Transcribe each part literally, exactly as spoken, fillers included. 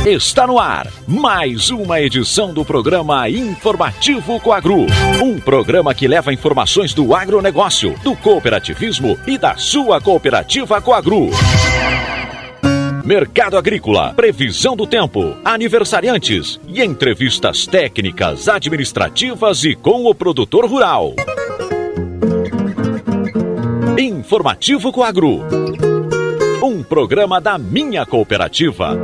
Está no ar mais uma edição do programa Informativo Coagro. Um programa que leva informações do agronegócio, do cooperativismo e da sua cooperativa Coagro. Mercado agrícola, previsão do tempo, aniversariantes e entrevistas técnicas, administrativas e com o produtor rural. Informativo Coagro. Um programa da minha cooperativa.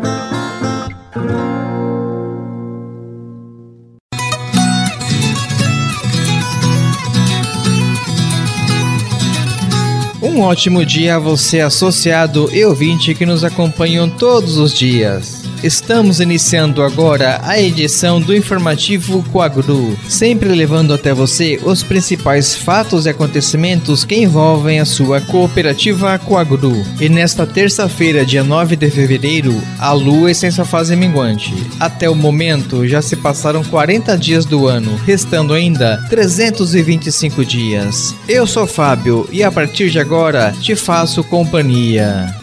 Um ótimo dia a você, associado e ouvinte que nos acompanham todos os dias. Estamos iniciando agora a edição do Informativo Coagro, sempre levando até você os principais fatos e acontecimentos que envolvem a sua cooperativa Coagro. E nesta terça-feira, dia nove de fevereiro, a lua está em sua fase minguante. Até o momento, já se passaram quarenta dias do ano, restando ainda trezentos e vinte e cinco dias. Eu sou Fábio e a partir de agora te faço companhia.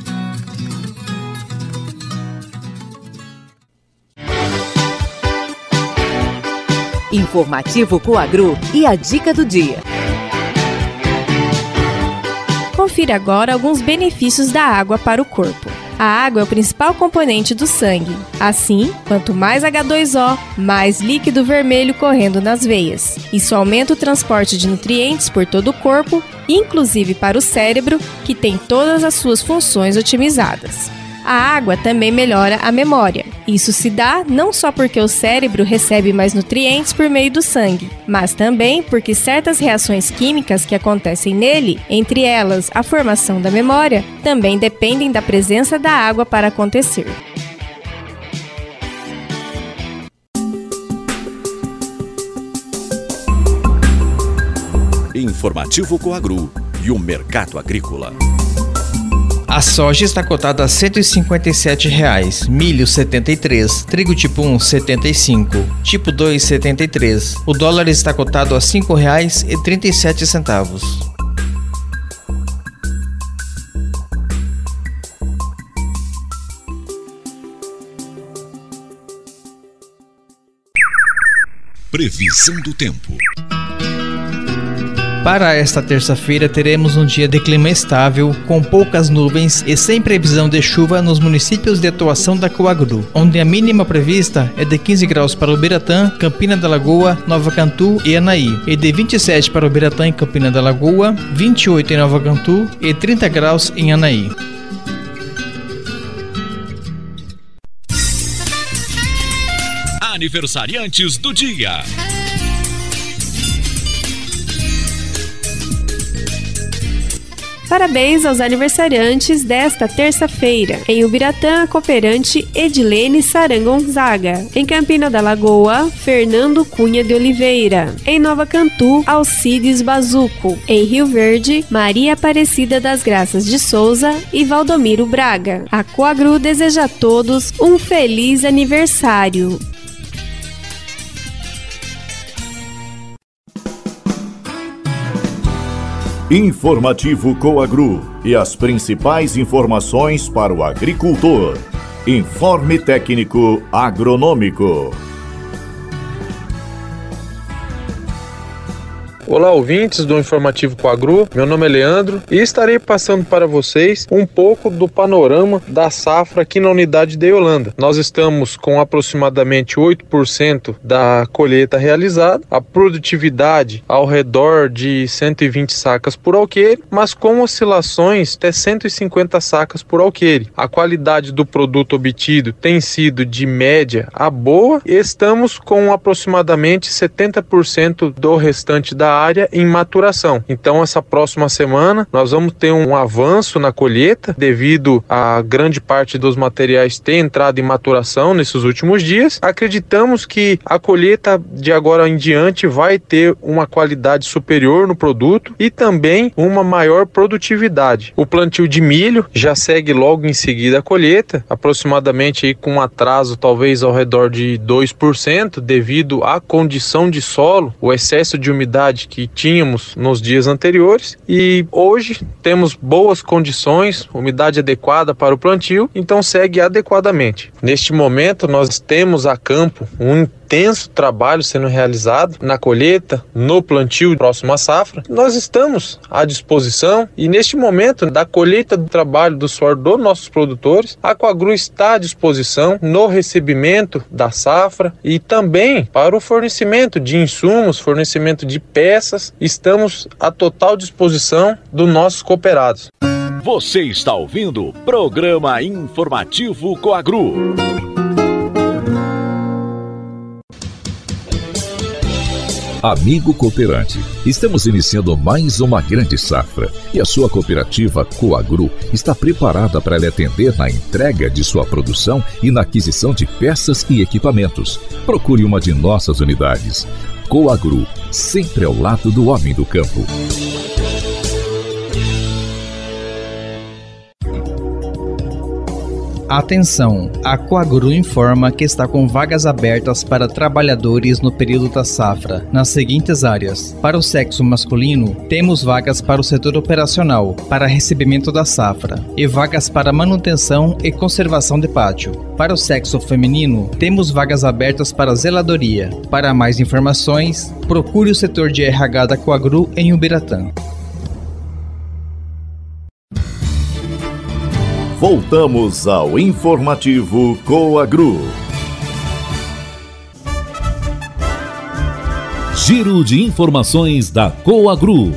Informativo Coagro e a dica do dia. Confira agora alguns benefícios da água para o corpo. A água é o principal componente do sangue. Assim, quanto mais agá dois ó, mais líquido vermelho correndo nas veias. Isso aumenta o transporte de nutrientes por todo o corpo, inclusive para o cérebro, que tem todas as suas funções otimizadas. A água também melhora a memória. Isso se dá não só porque o cérebro recebe mais nutrientes por meio do sangue, mas também porque certas reações químicas que acontecem nele, entre elas a formação da memória, também dependem da presença da água para acontecer. Informativo Coagro e o mercado agrícola. A soja está cotada a cento e cinquenta e sete reais, milho setenta e três, trigo tipo um setenta e cinco, tipo dois setenta e três. O dólar está cotado a cinco reais e trinta e sete centavos. Previsão do tempo. Para esta terça-feira teremos um dia de clima estável, com poucas nuvens e sem previsão de chuva nos municípios de atuação da Coagro, onde a mínima prevista é de quinze graus para Ubiratã, Campina da Lagoa, Nova Cantu e Anaí, e de vinte e sete para Ubiratã e Campina da Lagoa, vinte e oito em Nova Cantu e trinta graus em Anaí. Aniversariantes do dia. Parabéns aos aniversariantes desta terça-feira. Em Ubiratã, a cooperante Edilene Saran Gonzaga. Em Campina da Lagoa, Fernando Cunha de Oliveira. Em Nova Cantu, Alcides Bazuco. Em Rio Verde, Maria Aparecida das Graças de Souza e Valdomiro Braga. A Coagro deseja a todos um feliz aniversário. Informativo Coagro e as principais informações para o agricultor. Informe técnico agronômico. Olá, ouvintes do Informativo Coagro, meu nome é Leandro e estarei passando para vocês um pouco do panorama da safra aqui na unidade de Yolanda. Nós estamos com aproximadamente oito por cento da colheita realizada, a produtividade ao redor de cento e vinte sacas por alqueire, mas com oscilações até cento e cinquenta sacas por alqueire. A qualidade do produto obtido tem sido de média a boa e estamos com aproximadamente setenta por cento do restante da área em maturação. Então essa próxima semana nós vamos ter um avanço na colheita devido a grande parte dos materiais ter entrado em maturação nesses últimos dias. Acreditamos que a colheita de agora em diante vai ter uma qualidade superior no produto e também uma maior produtividade. O plantio de milho já segue logo em seguida a colheita, aproximadamente aí com um atraso talvez ao redor de dois por cento devido à condição de solo, o excesso de umidade que tínhamos nos dias anteriores e hoje temos boas condições, umidade adequada para o plantio, então segue adequadamente. Neste momento nós temos a campo um intenso trabalho sendo realizado na colheita, no plantio próximo à safra. Nós estamos à disposição e neste momento da colheita do trabalho do suor dos nossos produtores, a Coagru está à disposição no recebimento da safra e também para o fornecimento de insumos, fornecimento de peças. Estamos à total disposição dos nossos cooperados. Você está ouvindo o Programa Informativo Coagru. Amigo cooperante, estamos iniciando mais uma grande safra e a sua cooperativa Coagru está preparada para lhe atender na entrega de sua produção e na aquisição de peças e equipamentos. Procure uma de nossas unidades. Coagru, sempre ao lado do homem do campo. Atenção! A Coagru informa que está com vagas abertas para trabalhadores no período da safra, nas seguintes áreas. Para o sexo masculino, temos vagas para o setor operacional, para recebimento da safra, e vagas para manutenção e conservação de pátio. Para o sexo feminino, temos vagas abertas para zeladoria. Para mais informações, procure o setor de R H da Coagru em Ubiratã. Voltamos ao informativo Coagru. Giro de informações da Coagru.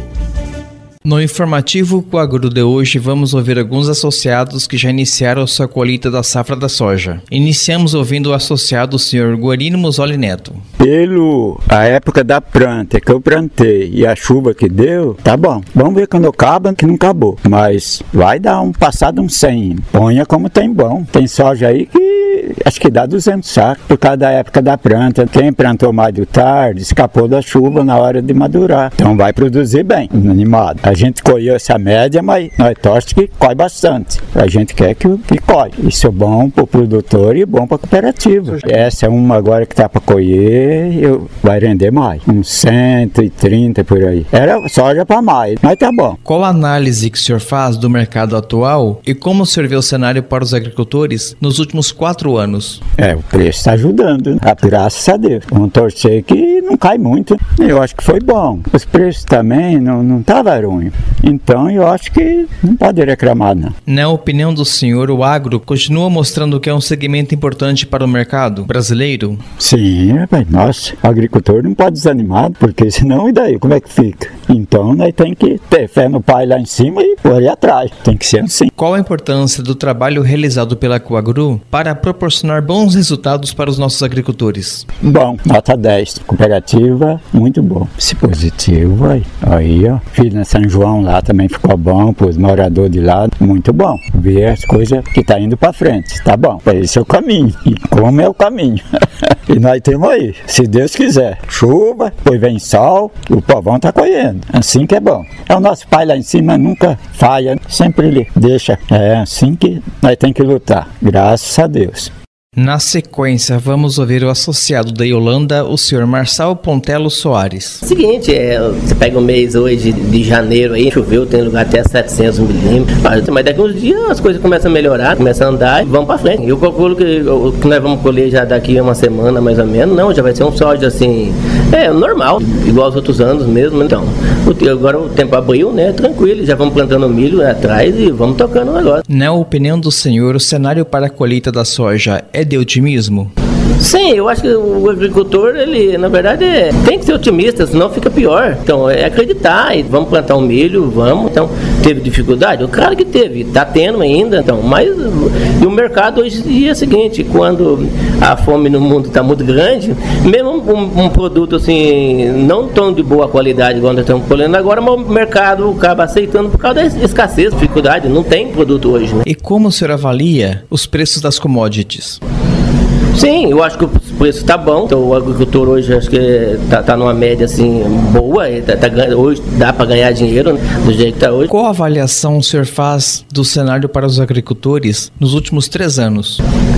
No informativo Coagru de hoje, vamos ouvir alguns associados que já iniciaram a sua colheita da safra da soja. Iniciamos ouvindo o associado senhor Guarino Musoli Neto. Pelo a época da planta que eu plantei e a chuva que deu, tá bom. Vamos ver quando acaba, que não acabou. Mas vai dar um passado um cem. Ponha como tem bom. Tem soja aí que acho que dá duzentos sacos por causa da época da planta. Quem plantou mais do tarde escapou da chuva na hora de madurar. Então vai produzir bem, animado. A gente colheu essa média, mas nós torcemos que colhe bastante. A gente quer que, que colhe. Isso é bom para o produtor e bom para a cooperativa. Essa é uma agora que está para colher, eu, vai render mais. Uns cento e trinta por aí. Era soja para mais, mas tá bom. Qual a análise que o senhor faz do mercado atual e como o senhor vê o cenário para os agricultores nos últimos quatro anos? É, o preço está ajudando, né? Graças a Deus. Vamos torcer que não cai muito. Eu acho que foi bom. Os preços também não estavam ruins. Então eu acho que não pode reclamar, não. Na opinião do senhor, o agro continua mostrando que é um segmento importante para o mercado brasileiro? Sim, rapaz. Nossa, o agricultor não pode desanimar, porque senão e daí? Como é que fica? Então nós temos que ter fé no pai lá em cima e correr atrás. Tem que ser assim. Qual a importância do trabalho realizado pela Coagru para proporcionar bons resultados para os nossos agricultores? Bom, nota dez. Cooperativa, muito bom. Se positivo, aí, aí ó. Filho na São João lá também ficou bom, para os moradores de lá, muito bom. Ver as coisas que tá indo para frente, tá bom. Esse é o caminho. E como é o caminho? E nós temos aí, se Deus quiser, chuva, depois vem sol, o povão tá colhendo. Assim que é bom. É o nosso pai lá em cima, nunca falha, sempre ele deixa. É assim que nós temos que lutar, graças a Deus. Na sequência, vamos ouvir o associado da Yolanda, o senhor Marçal Pontelo Soares. Seguinte, é, você pega o mês hoje de, de janeiro aí, choveu, tem lugar até setecentos milímetros, mas daqui uns dias as coisas começam a melhorar, começam a andar e vamos pra frente. Eu calculo que o que nós vamos colher já daqui a uma semana mais ou menos, não, já vai ser um soja assim, é normal, igual aos outros anos mesmo, então. O, agora o tempo abriu, né, tranquilo, já vamos plantando milho né, atrás e vamos tocando o negócio. Na opinião do senhor, o cenário para a colheita da soja é de otimismo? Sim, eu acho que o agricultor, ele, na verdade, é, tem que ser otimista, senão fica pior. Então, é acreditar, e vamos plantar um milho, vamos. Então, teve dificuldade? O cara que teve, tá tendo ainda, então, mas e o mercado hoje em dia é o seguinte, quando a fome no mundo está muito grande, mesmo um, um produto assim, não tão de boa qualidade igual nós estamos colhendo agora, mas o mercado acaba aceitando por causa da escassez, dificuldade, não tem produto hoje, né? E como o senhor avalia os preços das commodities? Sim, eu acho que o preço está bom. Então, o agricultor hoje acho que está tá numa média assim boa. Tá, tá, hoje dá para ganhar dinheiro, né, do jeito que está hoje. Qual avaliação o senhor faz do cenário para os agricultores nos últimos três anos?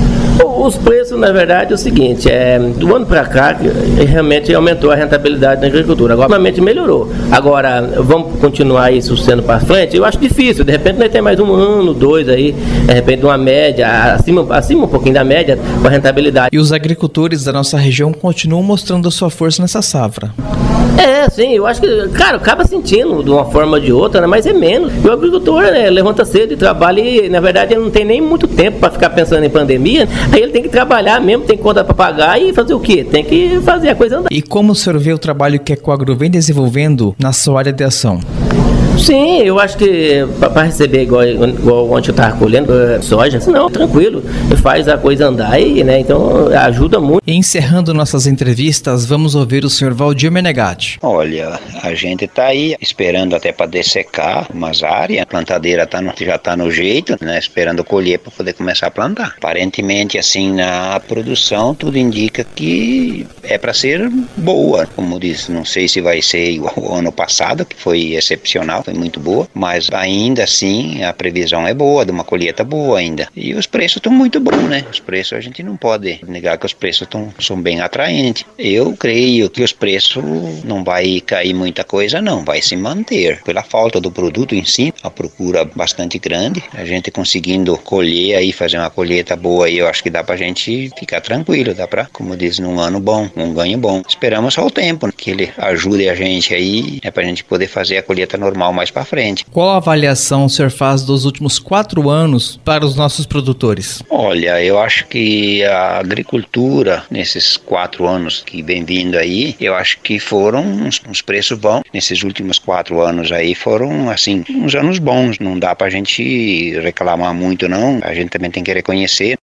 Os preços, na verdade, é o seguinte, é, do ano para cá, realmente aumentou a rentabilidade da agricultura. Agora, realmente melhorou. Agora, vamos continuar isso sendo para frente? Eu acho difícil. De repente, nós temos mais um ano, dois aí, de repente, uma média, acima, acima um pouquinho da média, com a rentabilidade. E os agricultores da nossa região continuam mostrando a sua força nessa safra. É, sim, eu acho que, cara, acaba sentindo de uma forma ou de outra, né, mas é menos. E o agricultor, né, levanta cedo e trabalha e, na verdade, ele não tem nem muito tempo para ficar pensando em pandemia, aí ele tem que trabalhar mesmo, tem conta para pagar e fazer o quê? Tem que fazer a coisa andar. E como o senhor vê o trabalho que a Coagro vem desenvolvendo na sua área de ação? Sim, eu acho que para receber igual, igual ontem eu estava colhendo soja, não, tranquilo, faz a coisa andar aí, né? Então ajuda muito. E encerrando nossas entrevistas, vamos ouvir o senhor Valdir Menegatti. Olha, a gente está aí esperando até para dessecar umas áreas, a plantadeira tá no, já está no jeito, né? Esperando colher para poder começar a plantar. Aparentemente, assim, na produção, tudo indica que é para ser boa, como diz, não sei se vai ser igual ao ano passado, que foi excepcional. Foi muito boa, mas ainda assim a previsão é boa, de uma colheita boa ainda. E os preços estão muito bons, né? Os preços a gente não pode negar que os preços tão, são bem atraentes. Eu creio que os preços não vai cair muita coisa, não. Vai se manter. Pela falta do produto em si, a procura bastante grande. A gente conseguindo colher aí, fazer uma colheita boa aí, eu acho que dá pra gente ficar tranquilo. Dá pra, como diz, num ano bom, um ganho bom. Esperamos só o tempo, né? Que ele ajude a gente aí, é pra gente poder fazer a colheita normal mais para frente. Qual a avaliação o senhor faz dos últimos quatro anos para os nossos produtores? Olha, eu acho que a agricultura, nesses quatro anos que vem vindo aí, eu acho que foram uns, uns preços bons. Nesses últimos quatro anos aí foram, assim, uns anos bons. Não dá pra gente reclamar muito, não. A gente também tem que reconhecer.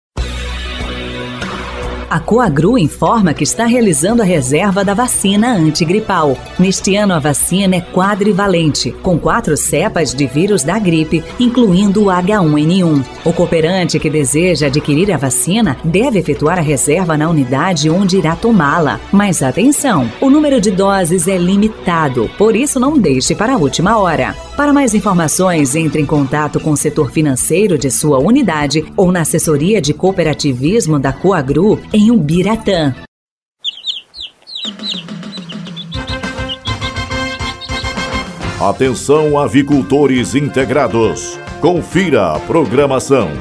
A Coagru informa que está realizando a reserva da vacina antigripal. Neste ano, a vacina é quadrivalente, com quatro cepas de vírus da gripe, incluindo o H um N um. O cooperante que deseja adquirir a vacina deve efetuar a reserva na unidade onde irá tomá-la. Mas atenção, o número de doses é limitado, por isso não deixe para a última hora. Para mais informações, entre em contato com o setor financeiro de sua unidade ou na assessoria de cooperativismo da Coagru em Ubiratã. Atenção, avicultores integrados. Confira a programação.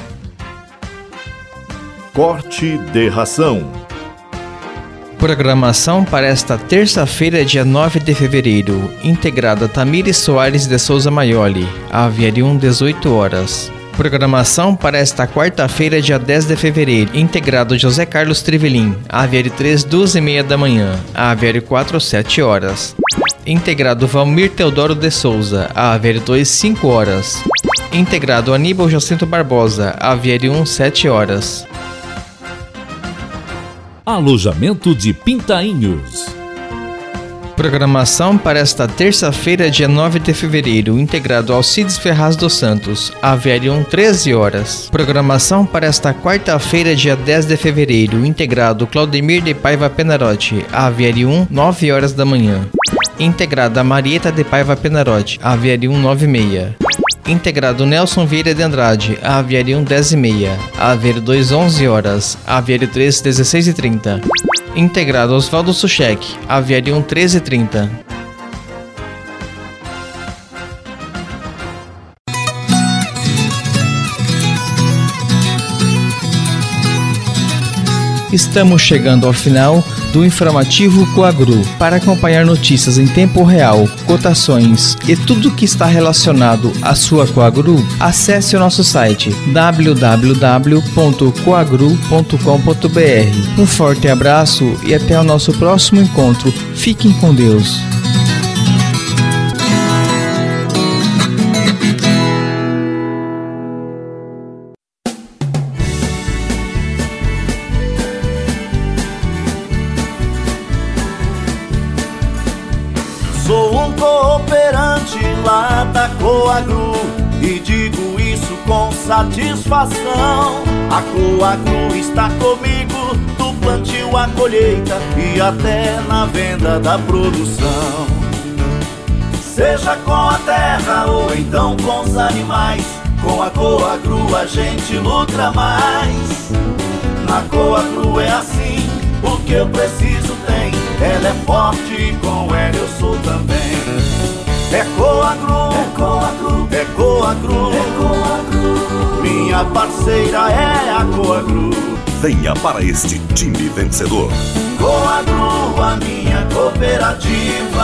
Corte de ração. Programação para esta terça-feira, dia nove de fevereiro. Integrada Tamires Soares de Souza Maioli, Aviário um, dezoito horas. Programação para esta quarta-feira, dia dez de fevereiro. Integrado José Carlos Trivelin, Aviário três, duas e meia da manhã. Aviário quatro, sete horas. Integrado Valmir Teodoro de Souza, Aviário dois, cinco horas. Integrado Aníbal Jacinto Barbosa, Aviário um, sete horas. Alojamento de Pintainhos. Programação para esta terça-feira, dia nove de fevereiro, integrado Alcides Ferraz dos Santos, Aviário um, treze horas. Programação para esta quarta-feira, dia dez de fevereiro, integrado Claudemir de Paiva Penarotti, Aviário um, nove horas da manhã. Integrada Marieta de Paiva Penarotti, Aviário um, nove e meia. Integrado Nelson Vieira de Andrade, Aviário um, dez e meia. Aviário dois, onze horas. Aviário três, dezesseis e trinta. Integrado Oswaldo Suchek, Aviário um, treze e trinta. Estamos chegando ao final do informativo Coagru. Para acompanhar notícias em tempo real, cotações e tudo que está relacionado à sua Coagru, acesse o nosso site w w w ponto coagru ponto com ponto b r. Um forte abraço e até o nosso próximo encontro. Fiquem com Deus. Sou um cooperante lá da Coagru. e digo isso com satisfação. A Coagro está comigo, do plantio à colheita e até na venda da produção. Seja com a terra ou então com os animais, com a Coagro a gente lucra mais. Na Coagro é assim, o que eu preciso tem. Ela é forte e com ela eu sou também. É Coagro, é Coagro, é Coagro, é Coagro. Minha parceira é a Coagro. Venha para este time vencedor. Coagro, a minha cooperativa.